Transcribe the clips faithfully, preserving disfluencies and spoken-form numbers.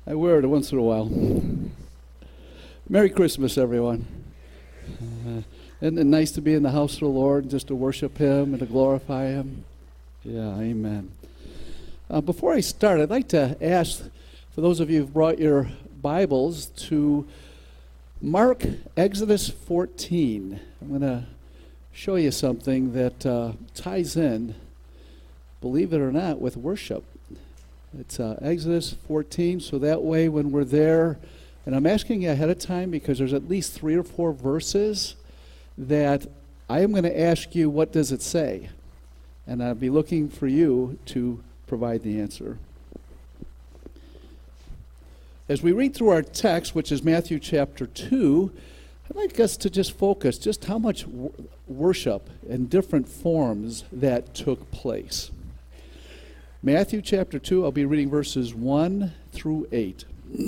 I wear it once in a while. Merry Christmas, everyone. Uh, isn't it nice to be in the house of the Lord and just to worship Him and to glorify Him? Yeah, amen. Uh, before I start, I'd like to ask, for those of you who've brought your Bibles, to mark Exodus fourteen. I'm going to show you something that uh, ties in, believe it or not, with worship. It's uh, Exodus fourteen, so that way when we're there, and I'm asking you ahead of time because there's at least three or four verses that I am going to ask you, what does it say? And I'll be looking for you to provide the answer. As we read through our text, which is Matthew chapter two, I'd like us to just focus just how much w- worship in different forms that took place. Matthew chapter two, I'll be reading verses one through eight.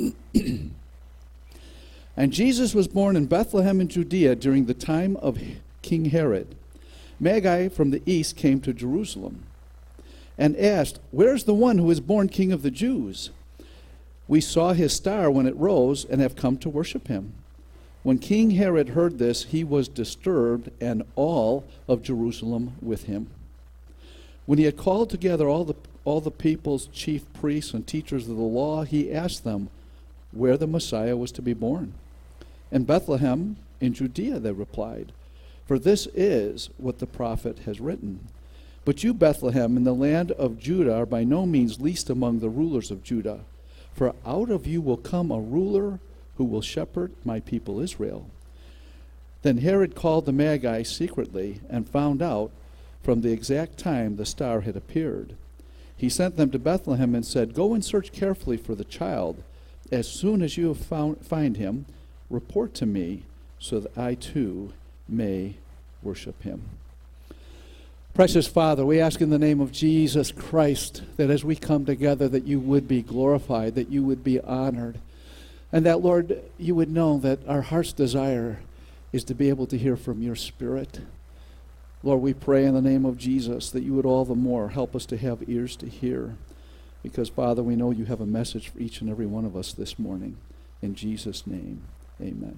And Jesus was born in Bethlehem in Judea during the time of King Herod. Magi from the east came to Jerusalem and asked, "Where's the one who is born King of the Jews? We saw his star when it rose and have come to worship him." When King Herod heard this, he was disturbed, and all of Jerusalem with him. When he had called together all the all the people's chief priests and teachers of the law, he asked them where the Messiah was to be born. "In Bethlehem, in Judea," they replied, "for this is what the prophet has written. But you, Bethlehem, in the land of Judah, are by no means least among the rulers of Judah. For out of you will come a ruler who will shepherd my people Israel." Then Herod called the Magi secretly and found out from the exact time the star had appeared. He sent them to Bethlehem and said, "Go and search carefully for the child. As soon as you have found, find him, report to me so that I too may worship him." Precious Father, we ask in the name of Jesus Christ that as we come together that you would be glorified, that you would be honored, and that, Lord, you would know that our heart's desire is to be able to hear from your Spirit. Lord, we pray in the name of Jesus that you would all the more help us to have ears to hear, because, Father, we know you have a message for each and every one of us this morning. In Jesus' name, amen.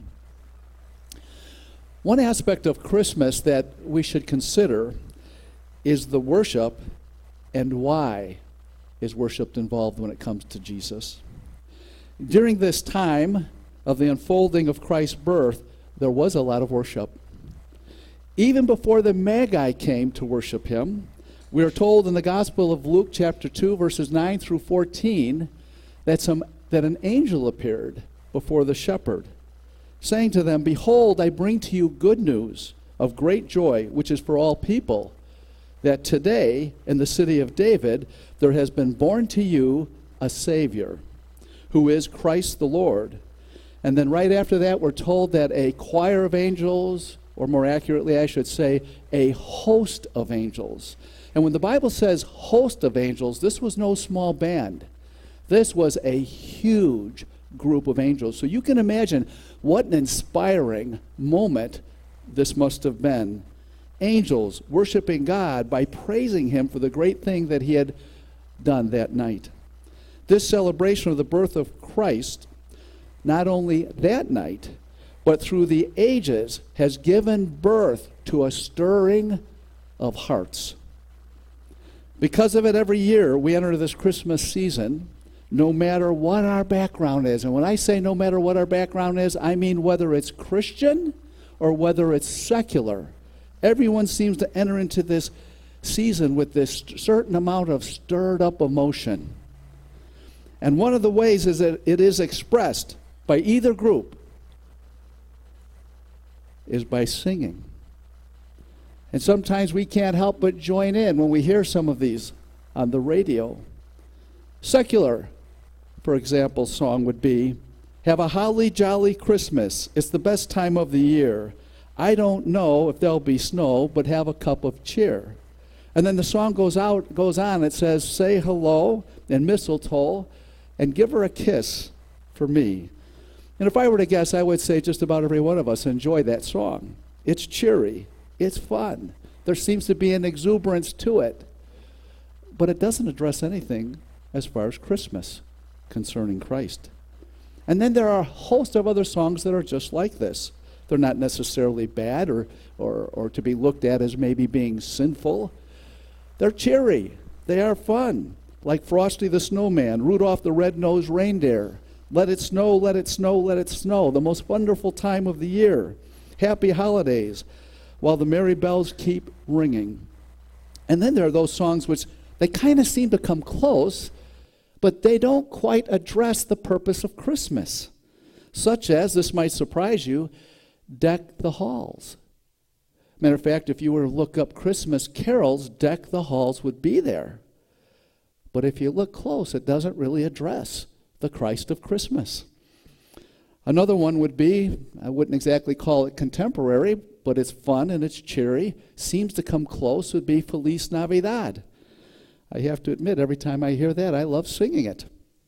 One aspect of Christmas that we should consider is the worship, and why is worship involved when it comes to Jesus. During this time of the unfolding of Christ's birth, there was a lot of worship. Even before the Magi came to worship him, we are told in the Gospel of Luke chapter two, verses nine through fourteen, that some that an angel appeared before the shepherd, saying to them, "Behold, I bring to you good news of great joy, which is for all people, that today in the city of David there has been born to you a Savior, who is Christ the Lord." And then right after that, we're told that a choir of angels, or more accurately, I should say, a host of angels. And when the Bible says host of angels, this was no small band. This was a huge group of angels. So you can imagine what an inspiring moment this must have been. Angels worshiping God by praising him for the great thing that he had done that night. This celebration of the birth of Christ, not only that night, but through the ages, has given birth to a stirring of hearts. Because of it, every year we enter this Christmas season, no matter what our background is. And when I say no matter what our background is, I mean whether it's Christian or whether it's secular. Everyone seems to enter into this season with this certain amount of stirred up emotion. And one of the ways is that it is expressed by either group is by singing. And sometimes we can't help but join in when we hear some of these on the radio. Secular, for example, song would be, "Have a holly jolly Christmas. It's the best time of the year. I don't know if there'll be snow, but have a cup of cheer." And then the song goes out, goes on. It says, "Say hello and mistletoe and give her a kiss for me." And if I were to guess, I would say just about every one of us enjoy that song. It's cheery. It's fun. There seems to be an exuberance to it. But it doesn't address anything as far as Christmas concerning Christ. And then there are a host of other songs that are just like this. They're not necessarily bad or, or, or to be looked at as maybe being sinful. They're cheery. They are fun. Like Frosty the Snowman, Rudolph the Red-Nosed Reindeer, Let It Snow, Let It Snow, Let It Snow, the most wonderful time of the year. Happy holidays, while the merry bells keep ringing. And then there are those songs which they kind of seem to come close, but they don't quite address the purpose of Christmas. Such as, this might surprise you, Deck the Halls. Matter of fact, if you were to look up Christmas carols, Deck the Halls would be there. But if you look close, it doesn't really address the Christ of Christmas. Another one would be, I wouldn't exactly call it contemporary, but it's fun and it's cheery, seems to come close, would be Feliz Navidad. I have to admit, every time I hear that, I love singing it.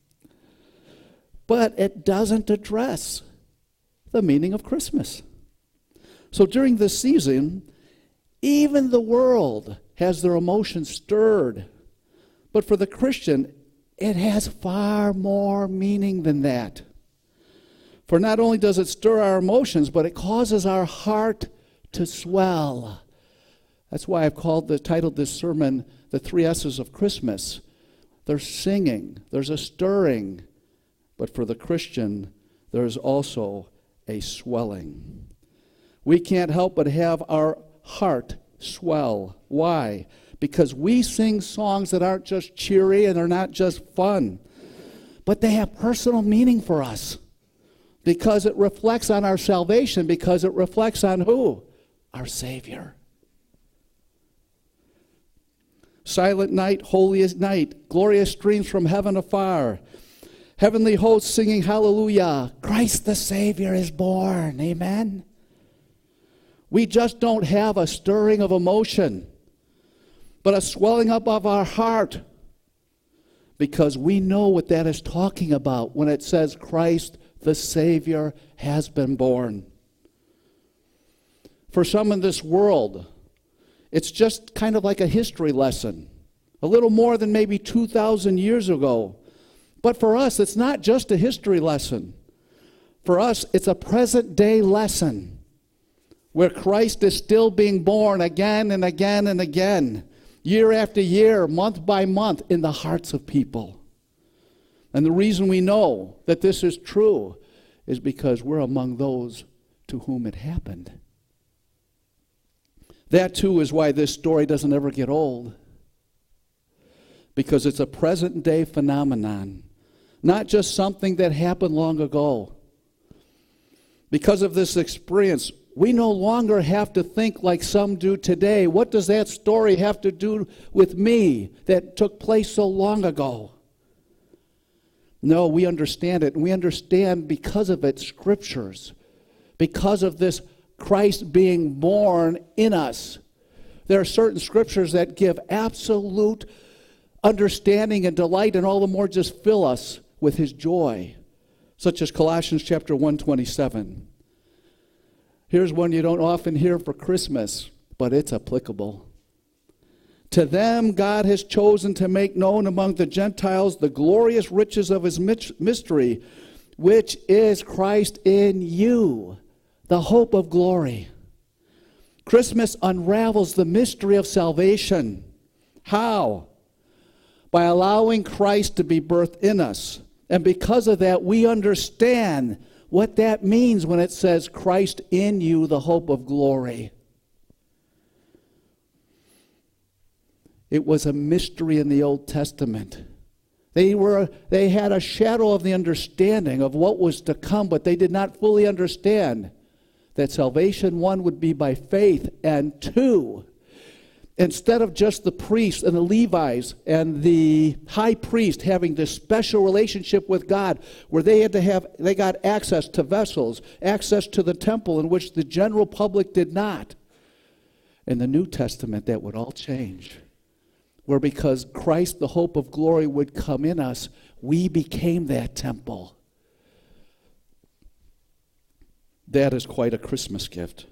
But it doesn't address the meaning of Christmas. So during this season, even the world has their emotions stirred. But for the Christian, it has far more meaning than that. For not only does it stir our emotions, but it causes our heart to swell. That's why I've called the titled this sermon, The Three S's of Christmas. There's singing, there's a stirring, but for the Christian, there's also a swelling. We can't help but have our heart swell. Why? Because we sing songs that aren't just cheery and are not just fun, but they have personal meaning for us. Because it reflects on our salvation, because it reflects on who? Our Savior. Silent night, holiest night, glorious streams from heaven afar. Heavenly hosts singing hallelujah. Christ the Savior is born. Amen. We just don't have a stirring of emotion, but a swelling up of our heart, because we know what that is talking about when it says Christ the Savior has been born. For some in this world, it's just kind of like a history lesson, a little more than maybe two thousand years ago. But for us, it's not just a history lesson. For us, it's a present day lesson where Christ is still being born again and again and again, year after year, month by month, in the hearts of people. And the reason we know that this is true is because we're among those to whom it happened. That, too, is why this story doesn't ever get old. Because it's a present-day phenomenon, not just something that happened long ago. Because of this experience, we no longer have to think like some do today. What does that story have to do with me that took place so long ago? No, we understand it, and we understand because of it scriptures, because of this Christ being born in us. There are certain scriptures that give absolute understanding and delight, and all the more just fill us with his joy, such as Colossians chapter one twenty-seven. Here's one you don't often hear for Christmas, but it's applicable. To them God has chosen to make known among the Gentiles the glorious riches of his mystery, which is Christ in you, the hope of glory. Christmas unravels the mystery of salvation. How? By allowing Christ to be birthed in us. And because of that, we understand what that means when it says, Christ in you, the hope of glory. It was a mystery in the Old Testament. They were, they had a shadow of the understanding of what was to come, but they did not fully understand that salvation, one, would be by faith, and two, instead of just the priests and the Levites and the high priest having this special relationship with God, where they had to have, they got access to vessels, access to the temple, in which the general public did not. In the New Testament, that would all change. Where because Christ, the hope of glory, would come in us, we became that temple. That is quite a Christmas gift.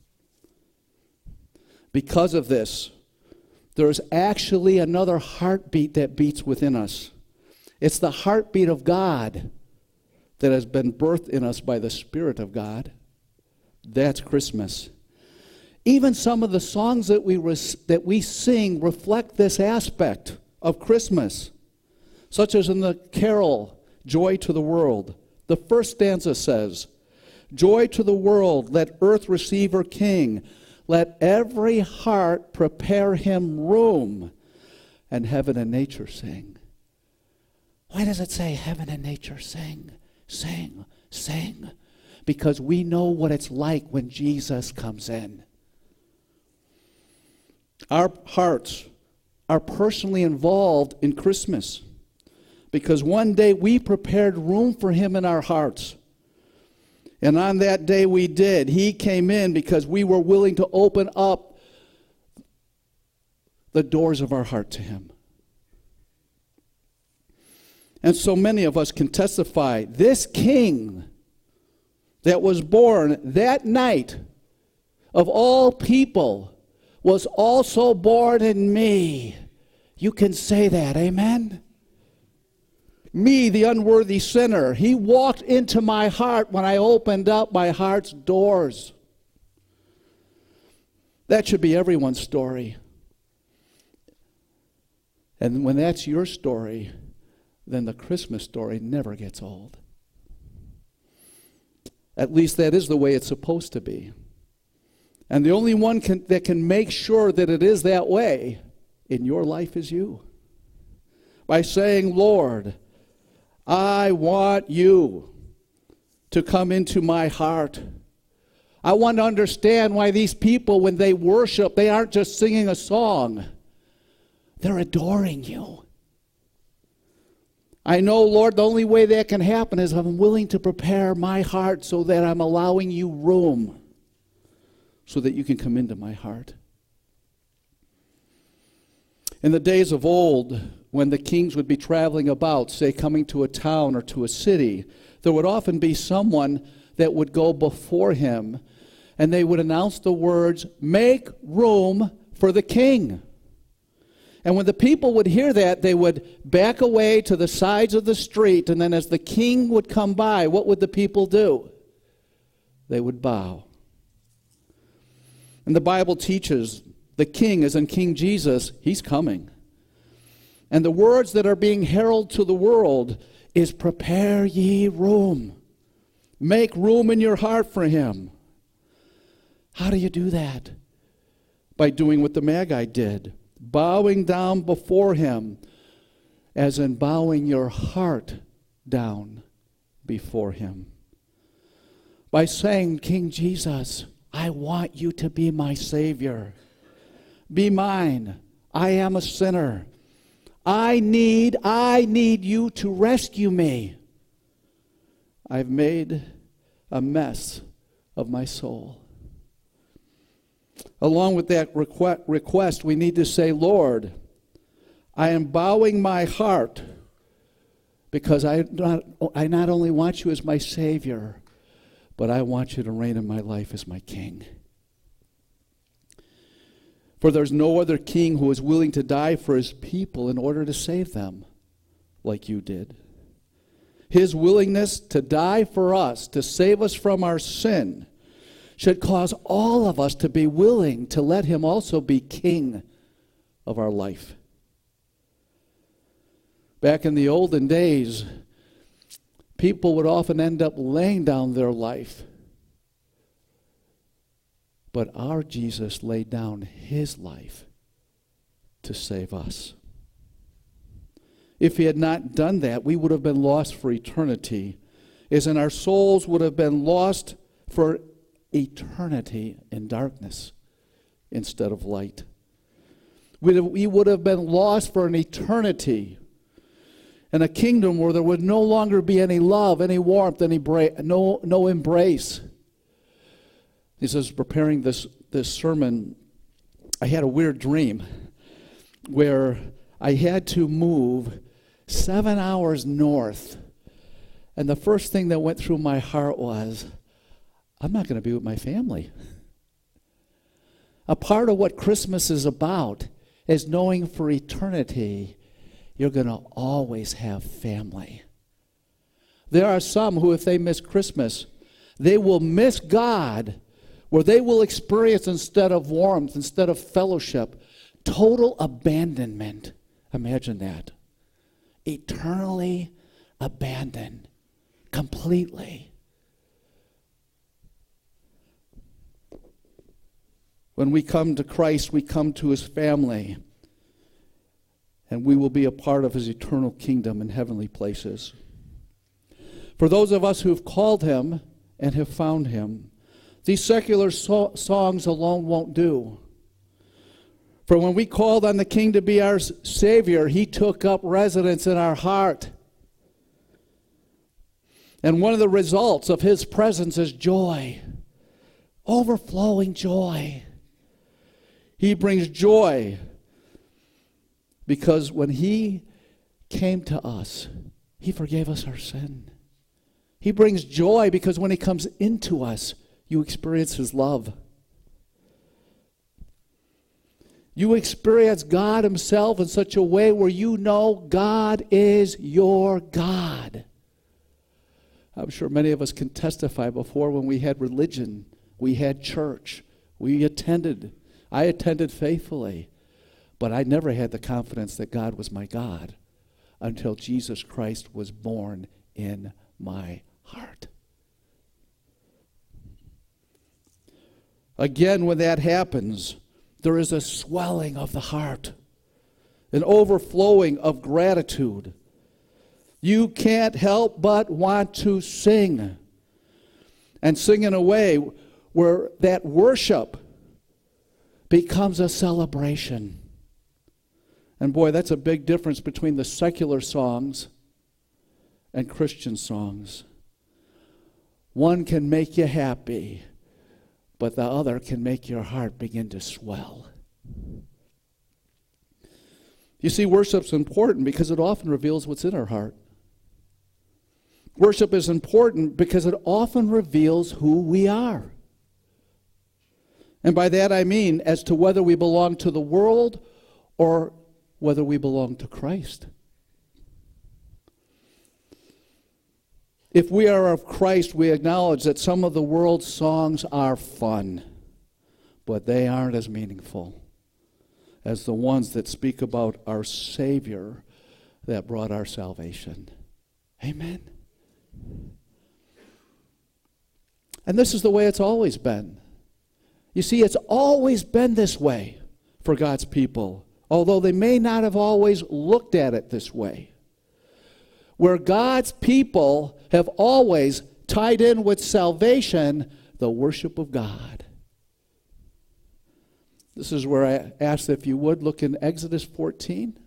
Because of this, there's actually another heartbeat that beats within us. It's the heartbeat of God that has been birthed in us by the Spirit of God. That's Christmas. Even some of the songs that we res- that we sing reflect this aspect of Christmas, such as in the carol, Joy to the World. The first stanza says, Joy to the world, let earth receive her King. Let every heart prepare him room, and heaven and nature sing. Why does it say heaven and nature sing? Sing, sing. Because we know what it's like when Jesus comes in. Our hearts are personally involved in Christmas because one day we prepared room for him in our hearts. And on that day we did. He came in because we were willing to open up the doors of our heart to him. And so many of us can testify, this King that was born that night of all people was also born in me. You can say that, amen? Me, the unworthy sinner, he walked into my heart when I opened up my heart's doors. That should be everyone's story. And when that's your story, then the Christmas story never gets old. At least that is the way it's supposed to be. And the only one can, that can make sure that it is that way in your life is you. By saying, Lord, I want you to come into my heart. I want to understand why these people, when they worship, they aren't just singing a song. They're adoring you. I know, Lord, the only way that can happen is I'm willing to prepare my heart so that I'm allowing you room so that you can come into my heart. In the days of old, when the kings would be traveling about, say coming to a town or to a city, there would often be someone that would go before him, and they would announce the words, "Make room for the king." And when the people would hear that, they would back away to the sides of the street, and then as the king would come by, what would the people do? They would bow. And the Bible teaches the king, as in King Jesus, he's coming. And the words that are being heralded to the world is, prepare ye room. Make room in your heart for him. How do you do that? By doing what the Magi did. Bowing down before him, as in bowing your heart down before him. By saying, King Jesus, I want you to be my Savior. Be mine. I am a sinner. I need, I need you to rescue me. I've made a mess of my soul. Along with that requ- request, we need to say, Lord, I am bowing my heart because I not, I not only want you as my Savior, but I want you to reign in my life as my King. For there's no other king who is willing to die for his people in order to save them like you did. His willingness to die for us, to save us from our sin, should cause all of us to be willing to let him also be king of our life. Back in the olden days, people would often end up laying down their life. But our Jesus laid down his life to save us. If he had not done that, we would have been lost for eternity, as in our souls would have been lost for eternity in darkness instead of light. We would have been lost for an eternity in a kingdom where there would no longer be any love, any warmth, any bra- no, no embrace. He says, preparing this, this sermon, I had a weird dream where I had to move seven hours north. And the first thing that went through my heart was, I'm not going to be with my family. A part of what Christmas is about is knowing for eternity you're going to always have family. There are some who, if they miss Christmas, they will miss God, where they will experience, instead of warmth, instead of fellowship, total abandonment. Imagine that. Eternally abandoned. Completely. When we come to Christ, we come to his family, and we will be a part of his eternal kingdom in heavenly places. For those of us who have called him and have found him, these secular so- songs alone won't do. For when we called on the King to be our Savior, he took up residence in our heart. And one of the results of his presence is joy, overflowing joy. He brings joy because when he came to us, he forgave us our sin. He brings joy because when he comes into us, you experience his love. You experience God himself in such a way where you know God is your God. I'm sure many of us can testify before when we had religion, we had church, we attended. I attended faithfully, but I never had the confidence that God was my God until Jesus Christ was born in my heart. Again, when that happens, there is a swelling of the heart, an overflowing of gratitude. You can't help but want to sing, and sing in a way where that worship becomes a celebration. And boy, that's a big difference between the secular songs and Christian songs. One can make you happy, but the other can make your heart begin to swell. You see, worship's important because it often reveals what's in our heart. Worship is important because it often reveals who we are. And by that I mean as to whether we belong to the world or whether we belong to Christ. If we are of Christ, we acknowledge that some of the world's songs are fun, but they aren't as meaningful as the ones that speak about our Savior that brought our salvation. Amen? And this is the way it's always been. You see, it's always been this way for God's people, although they may not have always looked at it this way. Where God's people have always tied in with salvation the worship of God. This is where I ask if you would look in Exodus fourteen.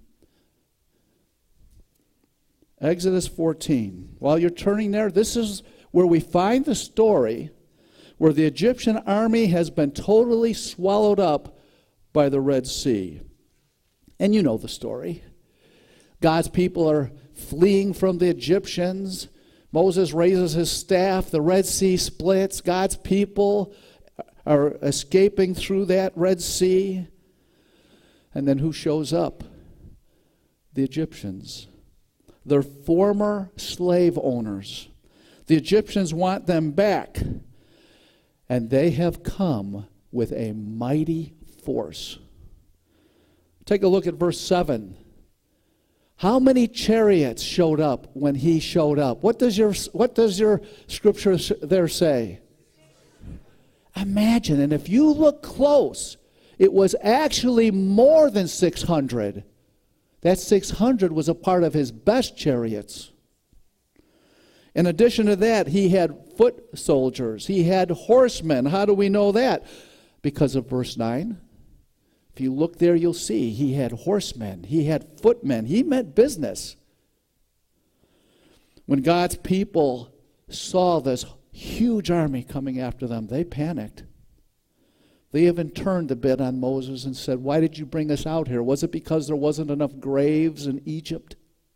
Exodus fourteen. While you're turning there, this is where we find the story where the Egyptian army has been totally swallowed up by the Red Sea. And you know the story. God's people are fleeing from the Egyptians. Moses raises his staff. The Red Sea splits. God's people are escaping through that Red Sea. And then who shows up? The Egyptians. They're former slave owners. The Egyptians want them back. And they have come with a mighty force. Take a look at verse seven. How many chariots showed up when he showed up? What does your, what does your scripture there say? Imagine, and if you look close, it was actually more than six hundred. That six hundred was a part of his best chariots. In addition to that, he had foot soldiers. He had horsemen. How do we know that? Because of verse nine. If you look there, you'll see he had horsemen. He had footmen. He meant business. When God's people saw this huge army coming after them, they panicked. They even turned a bit on Moses and said, "Why did you bring us out here? Was it because there wasn't enough graves in Egypt?"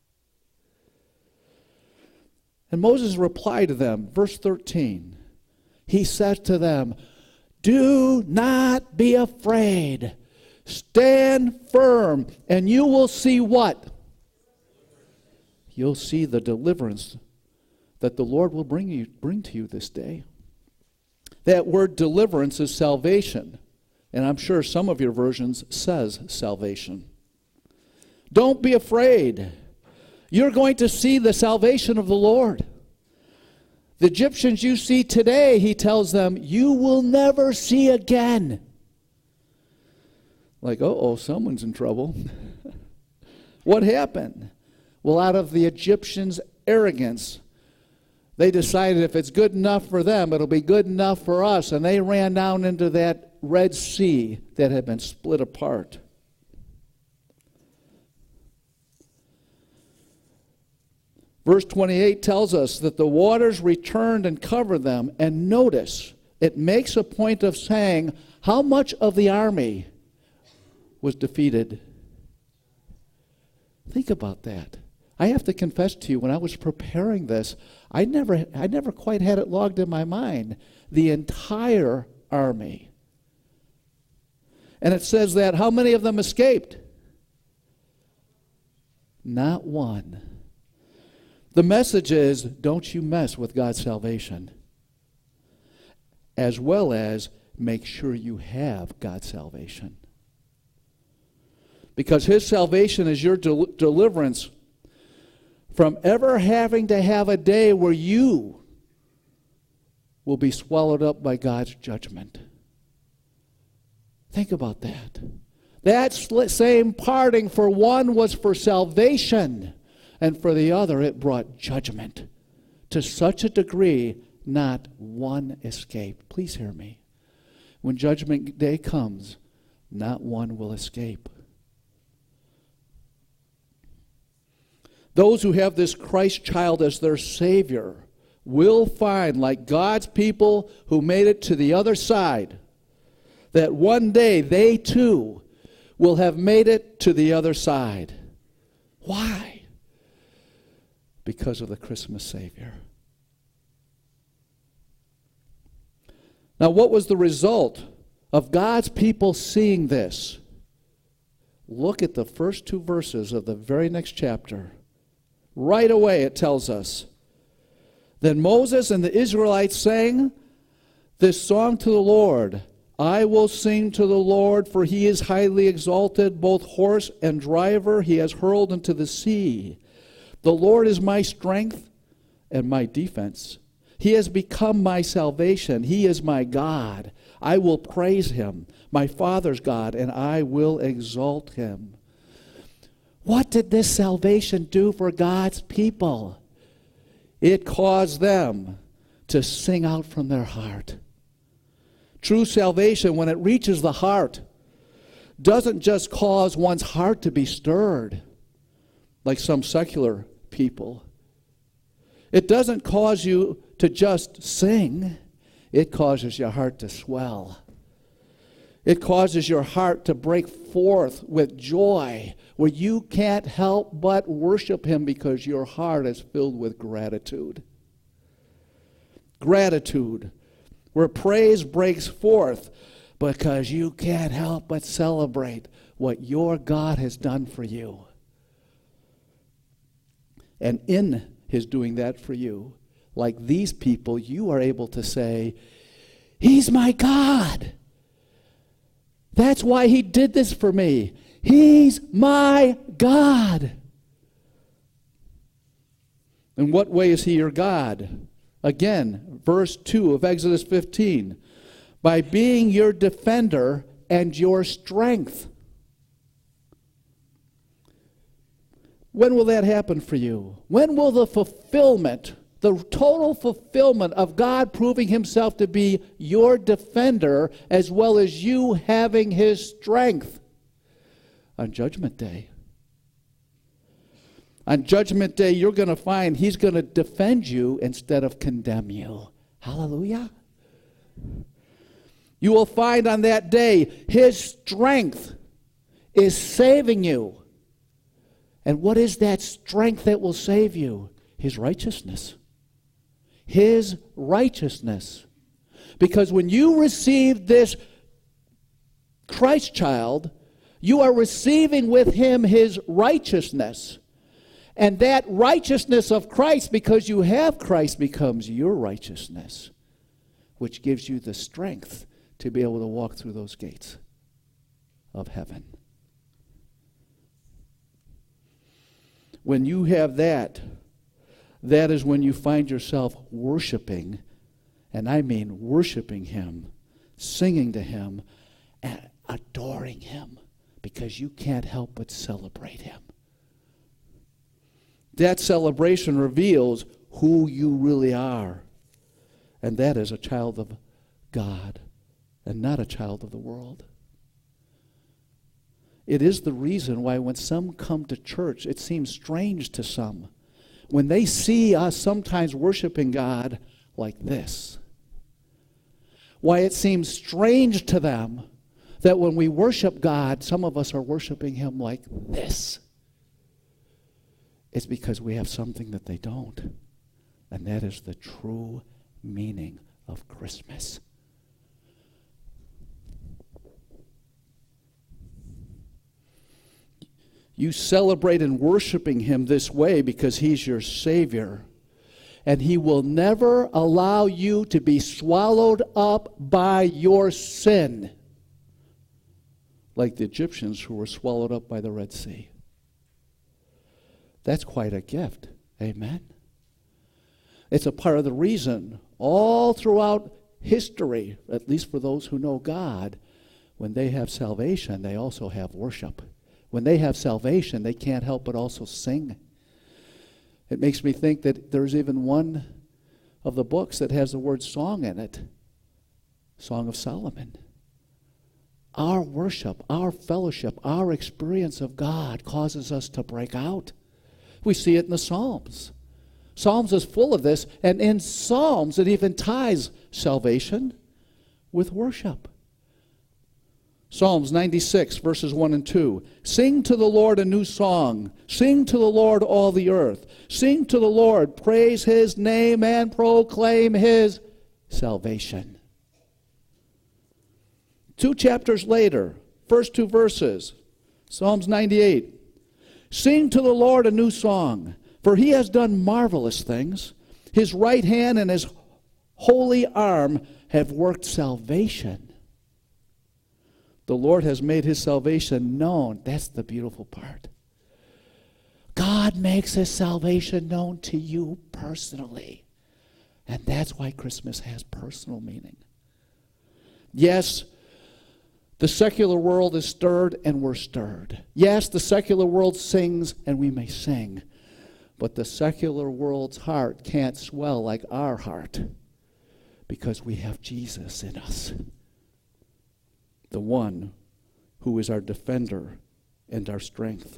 And Moses replied to them, verse thirteen. He said to them, "Do not be afraid. Stand firm, and you will see what? you'll see the deliverance that the Lord will bring you bring to you this day. That word deliverance is salvation, and I'm sure some of your versions says salvation. Don't be afraid. You're going to see the salvation of the Lord. The Egyptians you see today, he tells them, you will never see again. Like, uh-oh, someone's in trouble. What happened? Well, out of the Egyptians' arrogance, they decided if it's good enough for them, it'll be good enough for us. And they ran down into that Red Sea that had been split apart. Verse twenty-eight tells us that the waters returned and covered them. And notice, it makes a point of saying how much of the army was defeated. Think about that. I have to confess to you, when I was preparing this, I never, I never quite had it logged in my mind. The entire army. And it says that how many of them escaped? Not one. The message is, don't you mess with God's salvation. As well as make sure you have God's salvation. Because his salvation is your del- deliverance from ever having to have a day where you will be swallowed up by God's judgment. Think about that. That same parting for one was for salvation, and for the other it brought judgment. To such a degree, not one escaped. Please hear me. When judgment day comes, not one will escape. Those who have this Christ child as their Savior will find, like God's people who made it to the other side, that one day they too will have made it to the other side. Why? Because of the Christmas Savior. Now, what was the result of God's people seeing this? Look at the first two verses of the very next chapter. Right away it tells us, then Moses and the Israelites sang this song to the Lord. I will sing to the Lord, for he is highly exalted, both horse and driver he has hurled into the sea. The Lord is my strength and my defense. He has become my salvation. He is my God. I will praise him, my Father's God, and I will exalt him. What did this salvation do for God's people? It caused them to sing out from their heart. True salvation, when it reaches the heart, doesn't just cause one's heart to be stirred, like some secular people. It doesn't cause you to just sing. It causes your heart to swell. It causes your heart to break forth with joy, where you can't help but worship him because your heart is filled with gratitude. Gratitude, where praise breaks forth because you can't help but celebrate what your God has done for you. And in his doing that for you, like these people, you are able to say, he's my God. That's why he did this for me. He's my God. In what way is he your God? Again, verse two of Exodus fifteen. By being your defender and your strength. When will that happen for you? When will the fulfillment, the total fulfillment of God proving himself to be your defender as well as you having his strength? On Judgment Day. On Judgment Day, you're going to find he's going to defend you instead of condemn you. Hallelujah. You will find on that day his strength is saving you. And what is that strength that will save you? His righteousness. His righteousness. Because when you receive this Christ child, you are receiving with him his righteousness. And that righteousness of Christ, because you have Christ, becomes your righteousness, which gives you the strength to be able to walk through those gates of heaven. When you have that, that is when you find yourself worshiping, and I mean worshiping Him, singing to Him, and adoring Him, because you can't help but celebrate Him. That celebration reveals who you really are, and that is a child of God and not a child of the world. It is the reason why when some come to church, it seems strange to some. When they see us sometimes worshiping God like this, why it seems strange to them that when we worship God, some of us are worshiping Him like this. It's because we have something that they don't, and that is the true meaning of Christmas. You celebrate in worshiping Him this way because He's your Savior, and He will never allow you to be swallowed up by your sin, like the Egyptians who were swallowed up by the Red Sea. That's quite a gift. Amen? It's a part of the reason all throughout history, at least for those who know God, when they have salvation, they also have worship. When they have salvation, they can't help but also sing. It makes me think that there's even one of the books that has the word song in it, Song of Solomon. Our worship, our fellowship, our experience of God causes us to break out. We see it in the Psalms. Psalms is full of this, and in Psalms it even ties salvation with worship. Psalms ninety-six, verses one and two. Sing to the Lord a new song. Sing to the Lord all the earth. Sing to the Lord, praise His name, and proclaim His salvation. Two chapters later, first two verses, Psalms ninety-eight. Sing to the Lord a new song, for He has done marvelous things. His right hand and His holy arm have worked salvation. The Lord has made His salvation known. That's the beautiful part. God makes His salvation known to you personally. And that's why Christmas has personal meaning. Yes, the secular world is stirred, and we're stirred. Yes, the secular world sings, and we may sing. But the secular world's heart can't swell like our heart because we have Jesus in us, the one who is our defender and our strength.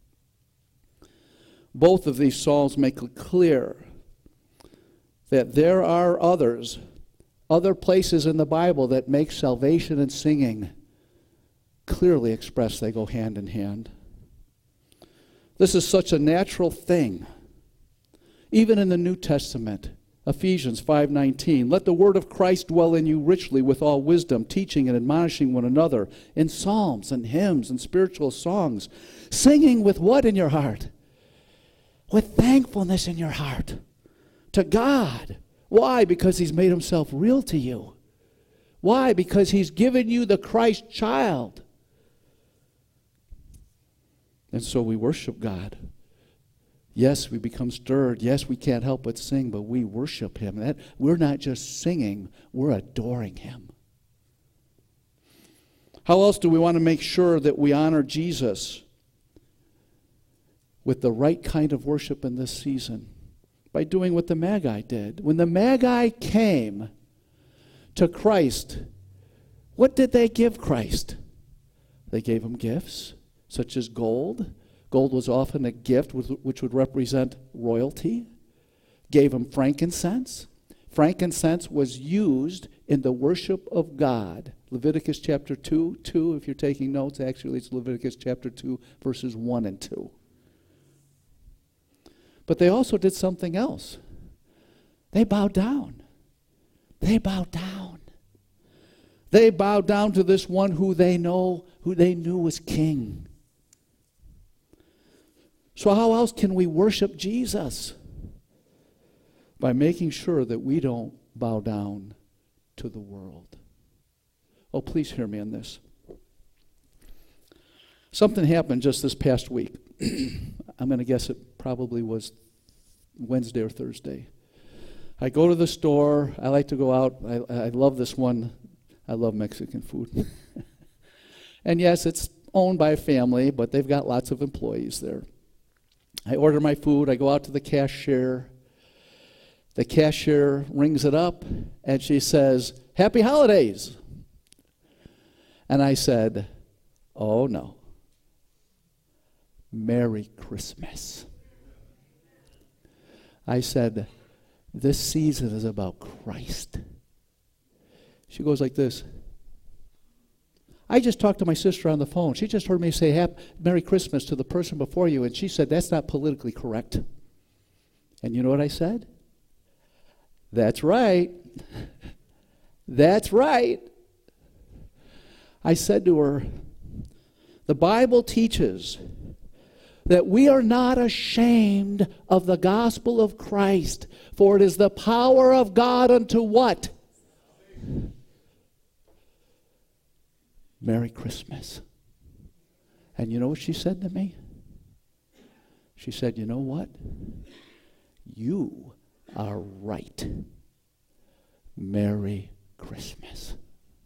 Both of these psalms make it clear that there are others, other places in the Bible that make salvation and singing clearly expressed. They go hand in hand. This is such a natural thing. Even in the New Testament, Ephesians five nineteen, let the word of Christ dwell in you richly with all wisdom, teaching and admonishing one another in psalms and hymns and spiritual songs, singing with what in your heart? With thankfulness in your heart to God. Why? Because He's made Himself real to you. Why? Because He's given you the Christ child. And so we worship God. Yes, we become stirred. Yes, we can't help but sing, but we worship Him. That, we're not just singing, we're adoring Him. How else do we want to make sure that we honor Jesus with the right kind of worship in this season? By doing what the Magi did. When the Magi came to Christ, what did they give Christ? They gave Him gifts, such as gold. Gold was often a gift which would represent royalty. Gave Him frankincense. Frankincense was used in the worship of God. Leviticus chapter two, two, if you're taking notes, actually it's Leviticus chapter two, verses one and two. But they also did something else. They bowed down. They bowed down. They bowed down to this one who they know, who they knew was king. So how else can we worship Jesus? By making sure that we don't bow down to the world. Oh, please hear me on this. Something happened just this past week. I'm going to guess it probably was Wednesday or Thursday. I go to the store. I like to go out. I, I love this one. I love Mexican food. And yes, it's owned by a family, but they've got lots of employees there. I order my food. I go out to the cashier. The cashier rings it up, and she says, "Happy holidays." And I said, "Oh, no. Merry Christmas." I said, "This season is about Christ." She goes like this. "I just talked to my sister on the phone. She just heard me say Happy Merry Christmas to the person before you, and she said that's not politically correct." And you know what I said? "That's right. That's right." I said to her, "The Bible teaches that we are not ashamed of the gospel of Christ, for it is the power of God unto what? Merry Christmas." And you know what she said to me? She said, "You know what? You are right. Merry Christmas."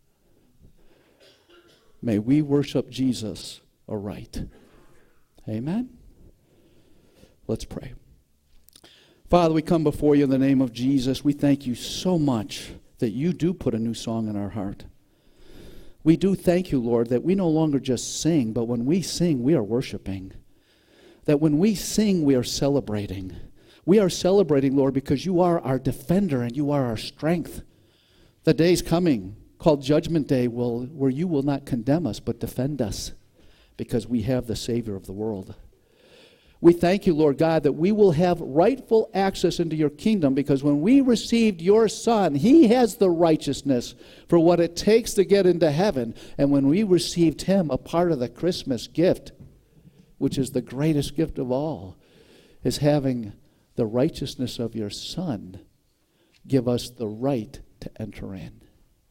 May we worship Jesus aright. Amen? Let's pray. Father, we come before you in the name of Jesus. We thank you so much that you do put a new song in our heart. We do thank you, Lord, that we no longer just sing, but when we sing, we are worshiping. That when we sing, we are celebrating. We are celebrating, Lord, because you are our defender and you are our strength. The day's coming, called Judgment Day, will, where you will not condemn us, but defend us, because we have the Savior of the world. We thank you, Lord God, that we will have rightful access into your kingdom, because when we received your Son, he has the righteousness for what it takes to get into heaven. And when we received him, a part of the Christmas gift, which is the greatest gift of all, is having the righteousness of your Son give us the right to enter in.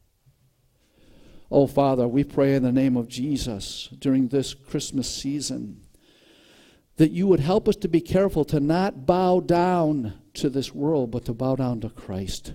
Oh, Father, we pray in the name of Jesus during this Christmas season that you would help us to be careful to not bow down to this world, but to bow down to Christ.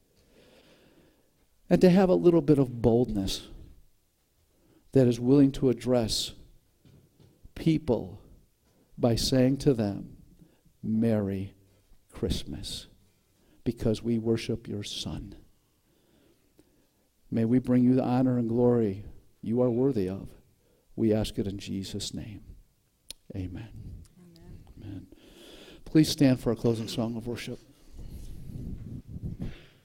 And to have a little bit of boldness that is willing to address people by saying to them, Merry Christmas, because we worship your Son. May we bring you the honor and glory you are worthy of. We ask it in Jesus' name. Amen. Amen. Amen. Please stand for a closing song of worship.